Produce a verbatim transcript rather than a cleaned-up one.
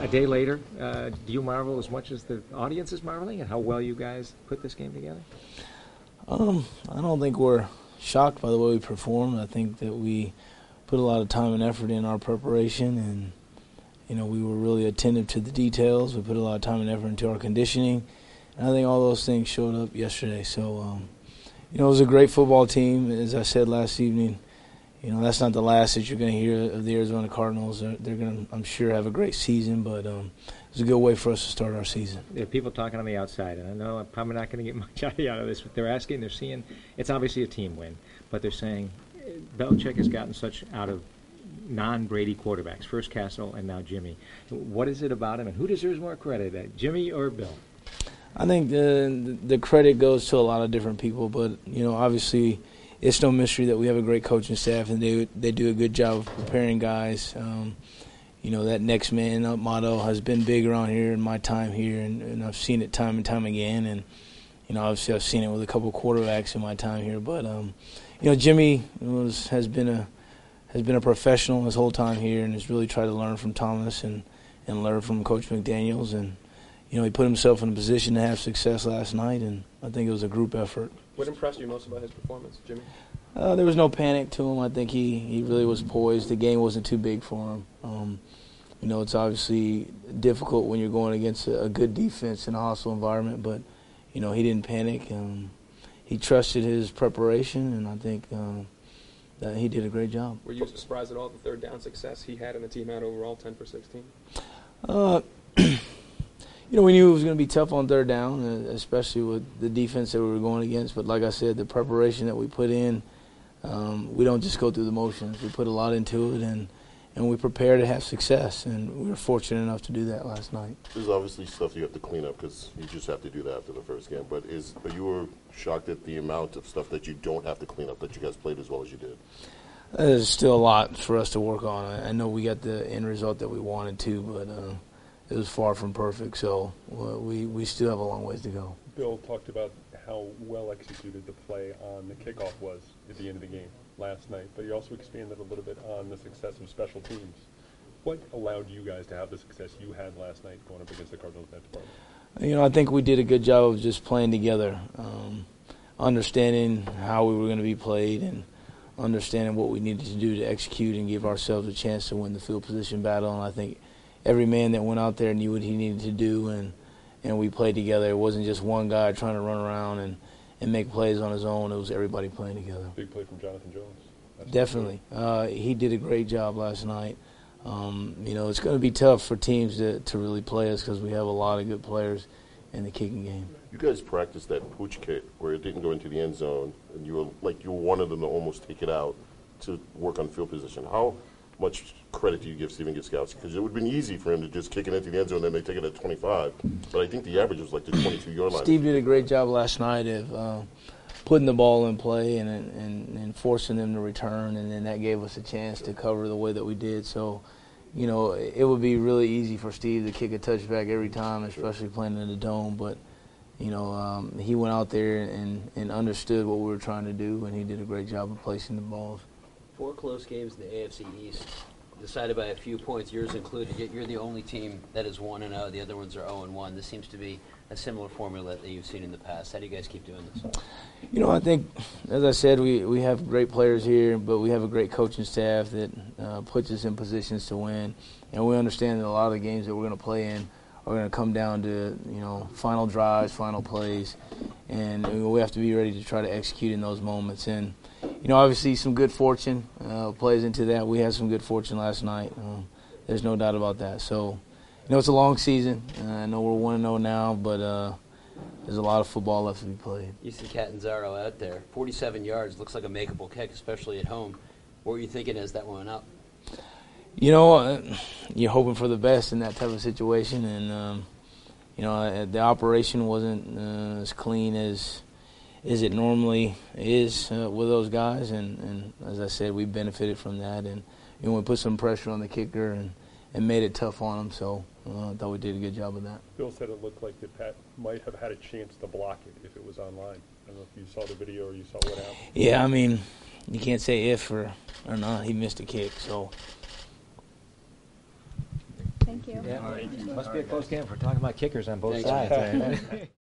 day later, uh, do you marvel as much as the audience is marveling at how well you guys put this game together? Um, I don't think we're shocked by the way we performed. I think that we put a lot of time and effort in our preparation, and you know we were really attentive to the details. We put a lot of time and effort into our conditioning, and I think all those things showed up yesterday. So, um, you know, it was a great football team. As I said last evening, you know that's not the last that you're going to hear of the Arizona Cardinals. They're, they're going to, I'm sure, have a great season, but um, it was a good way for us to start our season. There are people talking on the outside, and I know I'm probably not going to get much out of this, but they're asking, they're seeing, it's obviously a team win, but they're saying Belichick has gotten such out of non-Brady quarterbacks, first Castle and now Jimmy. What is it about him, and who deserves more credit, Jimmy or Bill? I think the the credit goes to a lot of different people, but you know, obviously, it's no mystery that we have a great coaching staff, and they they do a good job of preparing guys. Um, you know, that next man up motto has been big around here in my time here, and, and I've seen it time and time again. And you know, obviously, I've seen it with a couple of quarterbacks in my time here, but um, you know, Jimmy was has been a has been a professional his whole time here, and has really tried to learn from Thomas and and learn from Coach McDaniels. And you know, he put himself in a position to have success last night, and I think it was a group effort. What impressed you most about his performance, Jimmy? Uh, there was no panic to him. I think he, he really was poised. The game wasn't too big for him. Um, you know, it's obviously difficult when you're going against a, a good defense in a hostile environment, but, you know, he didn't panic. Um, he trusted his preparation, and I think uh, that he did a great job. Were you surprised at all at the third down success he had and the team had overall, ten for sixteen? Uh You know, we knew it was going to be tough on third down, especially with the defense that we were going against. But like I said, the preparation that we put in, um, we don't just go through the motions. We put a lot into it, and, and we prepare to have success. And we were fortunate enough to do that last night. There's obviously stuff you have to cleen up because you just have to do that after the first game. But is are you were shocked at the amount of stuff that you don't have to clean up, that you guys played as well as you did? There's still a lot for us to work on. I know we got the end result that we wanted to, but uh, it was far from perfect, so uh, we, we still have a long ways to go. Bill talked about how well executed the play on the kickoff was at the end of the game last night, but he also expanded a little bit on the success of special teams. What allowed you guys to have the success you had last night going up against the Cardinals in that department? You know, I think we did a good job of just playing together, um, understanding how we were going to be played and understanding what we needed to do to execute and give ourselves a chance to win the field position battle. And I think every man that went out there knew what he needed to do, and, and we played together. It wasn't just one guy trying to run around and, and make plays on his own. It was everybody playing together. Big play from Jonathan Jones. That's Definitely. Uh, he did a great job last night. Um, you know, it's going to be tough for teams to, to really play us because we have a lot of good players in the kicking game. You guys practiced that pooch kick where it didn't go into the end zone, and you were like you were one of them to almost take it out to work on field position. How much credit do you give Stephen Gostkowski? Because it would have been easy for him to just kick it into the end zone and then they take it at twenty-five. But I think the average was like the twenty-two-yard line. Steve did a great job last night of uh, putting the ball in play and, and, and forcing them to return, and then that gave us a chance to cover the way that we did. So, you know, it would be really easy for Steve to kick a touchback every time, especially playing in the dome. But, you know, um, he went out there and, and understood what we were trying to do, and he did a great job of placing the balls. Four close games in the A F C East, decided by a few points, yours included. Yet you're the only team that is one and oh. The other ones are oh and one. This seems to be a similar formula that you've seen in the past. How do you guys keep doing this? You know, I think, as I said, we, we have great players here, but we have a great coaching staff that uh, puts us in positions to win. And we understand that a lot of the games that we're going to play in are going to come down to, you know, final drives, final plays. And we have to be ready to try to execute in those moments. And you know, obviously some good fortune uh, plays into that. We had some good fortune last night. Um, there's no doubt about that. So, you know, it's a long season. Uh, I know we're one and oh now, but uh, there's a lot of football left to be played. You see Catanzaro out there, forty-seven yards, looks like a makeable kick, especially at home. What were you thinking as that went up? You know, uh, you're hoping for the best in that type of situation, and um, you know, uh, the operation wasn't uh, as clean as as it normally is uh, with those guys, and, and as I said, we benefited from that, and you know, we put some pressure on the kicker and, and made it tough on him, so uh, I thought we did a good job of that. Bill said it looked like that Pat might have had a chance to block it if it was online. I don't know if you saw the video or you saw what happened. Yeah, I mean, you can't say if or, or not. He missed a kick, so. Thank you. you. Yeah, must be a close game. We're talking about kickers on both Thanks, sides.